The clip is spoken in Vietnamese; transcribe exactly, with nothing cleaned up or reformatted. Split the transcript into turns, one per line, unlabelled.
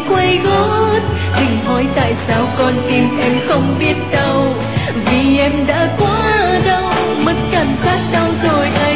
quay gót. Đừng hỏi tại sao con tim em không biết đau, vì em đã quá đau, mất cảm giác đau rồi anh.